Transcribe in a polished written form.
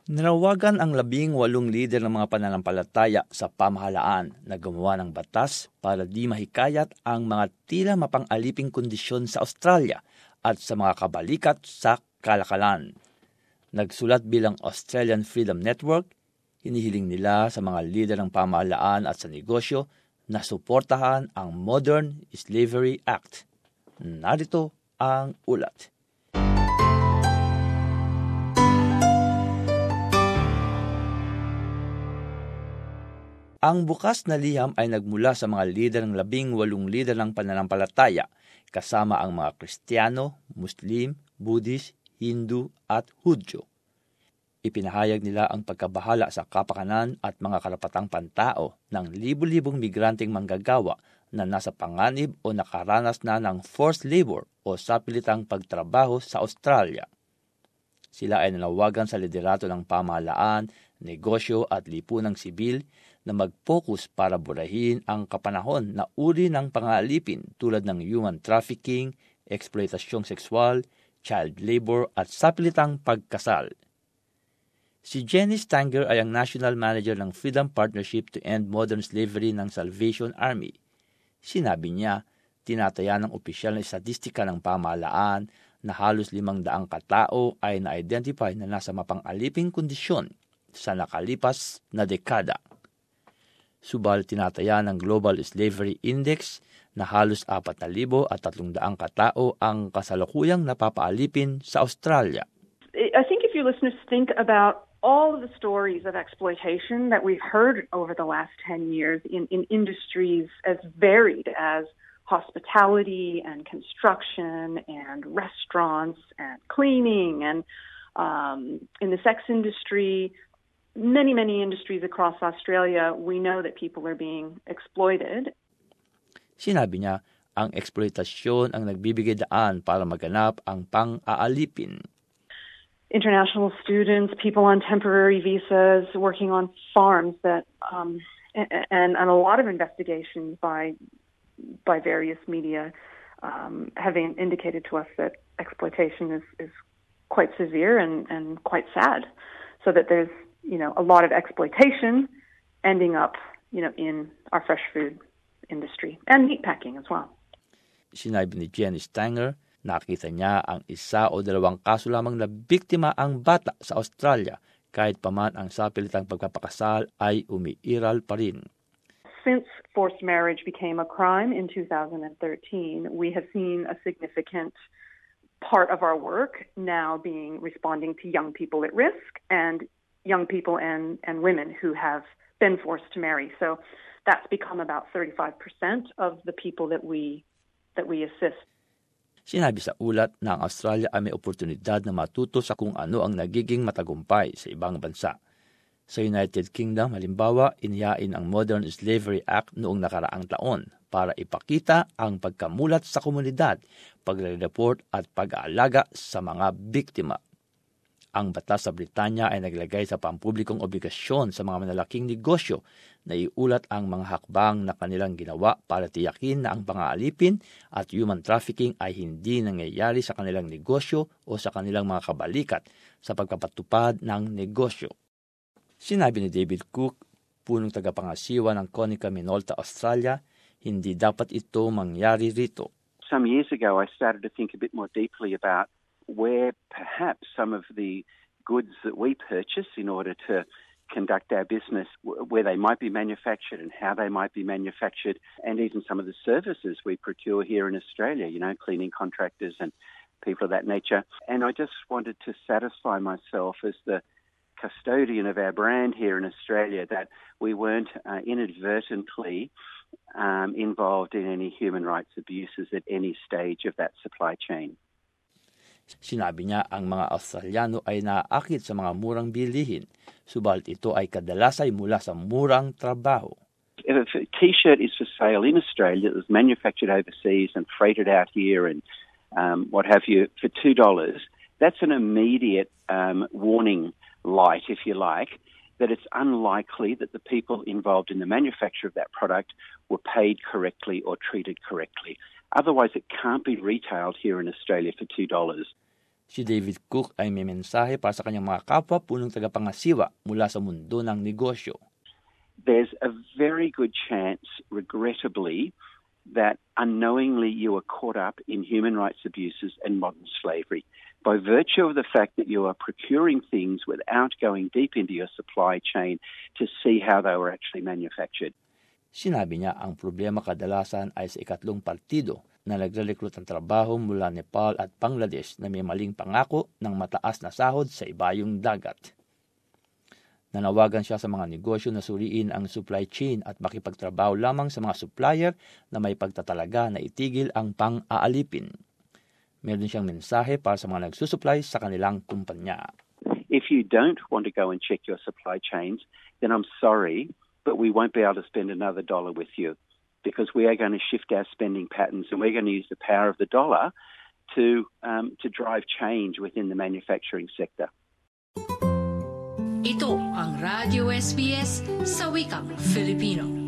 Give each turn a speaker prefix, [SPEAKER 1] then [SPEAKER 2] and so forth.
[SPEAKER 1] Nanawagan ang 18 lider ng mga pananampalataya sa pamahalaan na gumawa ng batas para di mahikayat ang mga tila mapang-aliping kondisyon sa Australia at sa mga kabalikat sa kalakalan. Nagsulat bilang Australian Freedom Network, hinihiling nila sa mga lider ng pamahalaan at sa negosyo na suportahan ang Modern Slavery Act. Narito ang ulat. Ang bukas na liham ay nagmula sa mga lider ng 18 lider ng pananampalataya, kasama ang mga Kristiyano, Muslim, Buddhist, Hindu at Hudyo. Ipinahayag nila ang pagkabahala sa kapakanan at mga karapatang pantao ng libu-libong migranteng manggagawa na nasa panganib o nakaranas na ng forced labor o sapilitang pagtrabaho sa Australia. Sila ay nanawagan sa liderato ng pamahalaan, negosyo at lipunang sibil na mag-focus para burahin ang kapanahon na uri ng pang-aalipin tulad ng human trafficking, eksploitasyong sexual, child labor at sapilitang pagkasal. Si Jenny Stanger ay ang National Manager ng Freedom Partnership to End Modern Slavery ng Salvation Army. Sinabi niya, tinataya ng opisyal na estatistika ng pamahalaan na halos 500 katao ay na-identify na nasa mapang-aliping kondisyon sa nakalipas na dekada. Subal tinataya ng Global Slavery Index na halos 4,300 katao ang kasalukuyang napapaalipin sa Australia.
[SPEAKER 2] I think if your listeners think about all of the stories of exploitation that we've heard over the last 10 years in industries as varied as hospitality and construction and restaurants and cleaning and in the sex industry, many industries across Australia, we know that people are being exploited.
[SPEAKER 1] Sinabi niya, ang eksploitasyon ang nagbibigay daan para maganap ang pang-aalipin.
[SPEAKER 2] International students, people on temporary visas, working on farms that, and a lot of investigations by various media have indicated to us that exploitation is quite severe and quite sad. So that there's, a lot of exploitation ending up, in our fresh food industry and meatpacking as well.
[SPEAKER 1] Sinabi ni Jenny Stanger, nakita niya ang 1 o 2 kaso lamang na biktima ang bata sa Australia, kahit paman ang sapilitang pagpapakasal ay umiiral pa rin.
[SPEAKER 2] Since forced marriage became a crime in 2013, we have seen a significant part of our work now being responding to young people at risk and young people and women who have been forced to marry. So that's become about 35% of the people that we assist.
[SPEAKER 1] Sinabi sa ulat na ang Australia ay may oportunidad na matuto sa kung ano ang nagiging matagumpay sa ibang bansa. Sa United Kingdom, halimbawa, inihain ang Modern Slavery Act noong nakaraang taon para ipakita ang pagkamulat sa komunidad, pagre-report at pag-aalaga sa mga biktima. Ang batas sa Britanya ay naglagay sa pampublikong obligasyon sa mga malalaking negosyo na iulat ang mga hakbang na kanilang ginawa para tiyakin na ang pang-aalipin at human trafficking ay hindi nangyayari sa kanilang negosyo o sa kanilang mga kabalikat sa pagpapatupad ng negosyo. Sinabi ni David Cook, punong tagapangasiwa ng Konica Minolta, Australia, hindi dapat ito mangyari rito.
[SPEAKER 3] Some years ago, I started to think a bit more deeply about where perhaps some of the goods that we purchase in order to conduct our business, where they might be manufactured and how they might be manufactured, and even some of the services we procure here in Australia, cleaning contractors and people of that nature. And I just wanted to satisfy myself as the custodian of our brand here in Australia that we weren't inadvertently involved in any human rights abuses at any stage of that supply chain.
[SPEAKER 1] Sinabi niya ang mga Australiano ay naaakit sa mga murang bilihin, subalit ito ay kadalasay mula sa murang trabaho.
[SPEAKER 3] If a T-shirt is for sale in Australia, it was manufactured overseas and freighted out here and what have you for $2, that's an immediate warning light, if you like, that it's unlikely that the people involved in the manufacture of that product were paid correctly or treated correctly. Otherwise, it can't be retailed here in Australia for $2.
[SPEAKER 1] Si David Cook ay may mensahe para sa kanyang mga kapwa punong tagapangasiwa mula sa mundo ng negosyo.
[SPEAKER 3] There's a very good chance, regrettably, that unknowingly you are caught up in human rights abuses and modern slavery. By virtue of the fact that you are procuring things without going deep into your supply chain to see how they were actually manufactured.
[SPEAKER 1] Sinabi niya ang problema kadalasan ay sa ikatlong partido na nagre-recruit ng trabaho mula Nepal at Bangladesh na may maling pangako ng mataas na sahod sa ibayong dagat. Nanawagan siya sa mga negosyo na suriin ang supply chain at makipagtrabaho lamang sa mga supplier na may pagtatalaga na itigil ang pang-aalipin. Meron siyang mensahe para sa mga nagsusupply sa kanilang kumpanya.
[SPEAKER 3] If you don't want to go and check your supply chains, then I'm sorry, but we won't be able to spend another dollar with you because we are going to shift our spending patterns and we're going to use the power of the dollar to drive change within the manufacturing sector.
[SPEAKER 4] Ito ang Radio SBS sa wikang Filipino.